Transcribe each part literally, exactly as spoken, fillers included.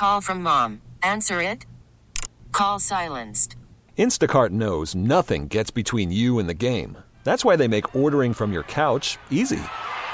call from mom. Answer it. Call silenced. Instacart knows nothing gets between you and the game. That's why they make ordering from your couch easy.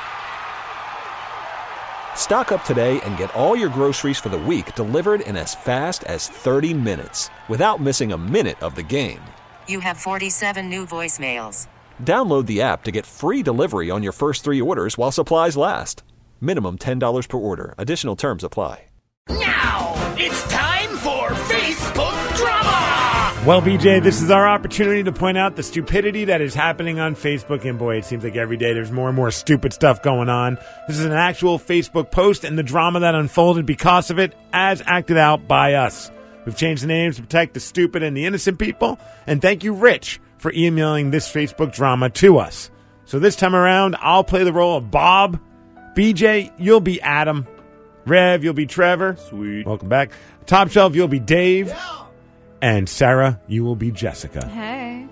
Stock up today and get all your groceries for the week delivered in as fast as thirty minutes without missing a minute of the game. You have forty-seven new voicemails. Download the app to get free delivery on your first three orders while supplies last. Minimum ten dollars per order. Additional terms apply. Now, it's time for Facebook Drama! Well, B J, this is our opportunity to point out the stupidity that is happening on Facebook. And boy, it seems like every day there's more and more stupid stuff going on. This is an actual Facebook post and the drama that unfolded because of it, as acted out by us. We've changed the names to protect the stupid and the innocent people. And thank you, Rich, for emailing this Facebook drama to us. So this time around, I'll play the role of Bob. B J, you'll be Adam. Rev, you'll be Trevor. Sweet. Welcome back. Top Shelf, you'll be Dave. Yeah. And Sarah, you will be Jessica. Hey.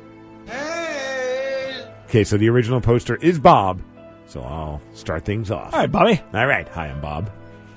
Hey. Okay, so the original poster is Bob. So I'll start things off. All right, Bobby. All right. Hi, I'm Bob.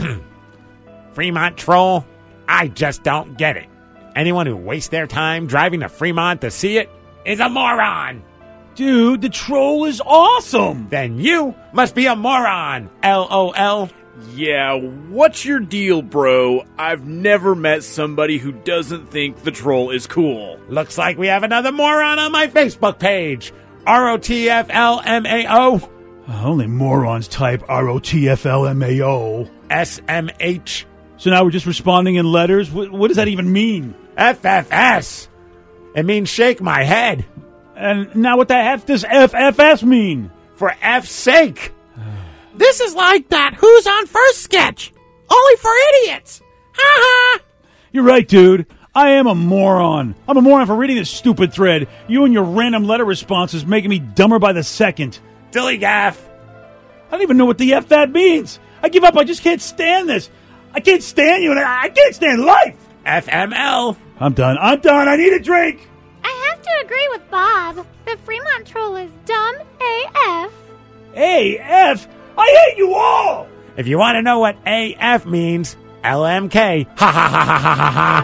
Fremont Troll, I just don't get it. Anyone who wastes their time driving to Fremont to see it is a moron. Dude, the troll is awesome. Then you must be a moron. L O L. Yeah, what's your deal, bro? I've never met somebody who doesn't think the troll is cool. Looks like we have another moron on my Facebook page. R O T F L M A O. Uh, only morons type R O T F L M A O. S M H. So now we're just responding in letters? What, what does that even mean? F F S. It means shake my head. And now what the F does F F S mean? For F's sake. This is like that Who's on First sketch. Only for idiots. Ha ha. You're right, dude. I am a moron. I'm a moron for reading this stupid thread. You and your random letter responses making me dumber by the second. Dilly gaff. I don't even know what the F that means. I give up. I just can't stand this. I can't stand you, and I, I can't stand life. F M L. I'm done. I'm done. I need a drink. I have to agree with Bob. The Fremont Troll is dumb A F. A F? I hate you all! If you want to know what A F means, L M K. Ha ha ha ha ha ha ha.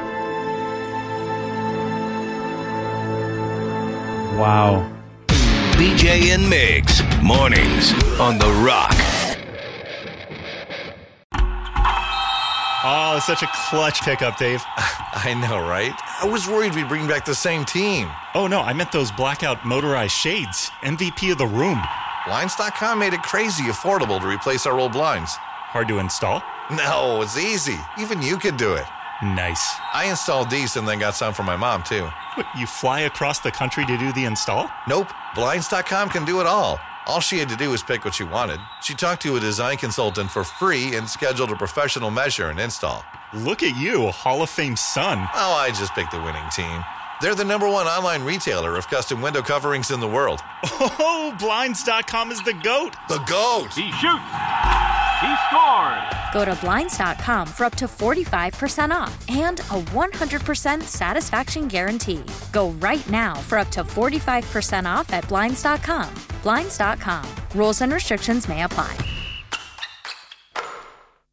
Wow. B J and Migs, mornings on The Rock. Oh, such a clutch pickup, Dave. I know, right? I was worried we'd bring back the same team. Oh, no, I meant those blackout motorized shades. M V P of the room. Blinds dot com made it crazy affordable to replace our old blinds. Hard to install? No, it's easy. Even you could do it. Nice. I installed these and then got some for my mom, too. What, you fly across the country to do the install? Nope. Blinds dot com can do it all. All she had to do was pick what she wanted. She talked to a design consultant for free and scheduled a professional measure and install. Look at you, Hall of Fame son. Oh, I just picked the winning team. They're the number one online retailer of custom window coverings in the world. Oh, Blinds dot com is the GOAT. The GOAT. He shoots. He scores. Go to Blinds dot com for up to forty-five percent off and a one hundred percent satisfaction guarantee. Go right now for up to forty-five percent off at Blinds dot com. Blinds dot com. Rules and restrictions may apply.